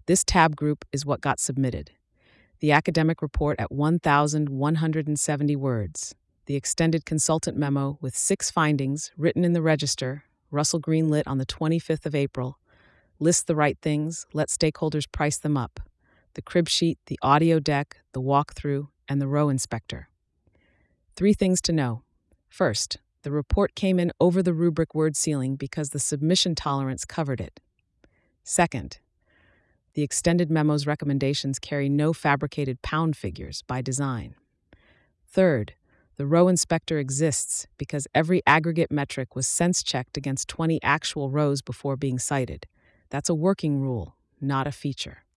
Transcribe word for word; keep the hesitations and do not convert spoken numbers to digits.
This tab group is what got submitted. The academic report at one thousand one hundred seventy words. The extended consultant memo with six findings written in the register, Russell Greenlit on the twenty-fifth of April. List the right things, let stakeholders price them up. The crib sheet, the audio deck, the walkthrough, and the row inspector. Three things to know. First, the report came in over the rubric word ceiling because the submission tolerance covered it. Second, the extended memo's recommendations carry no fabricated pound figures by design. Third, the row inspector exists because every aggregate metric was sense-checked against twenty actual rows before being cited. That's a working rule, not a feature.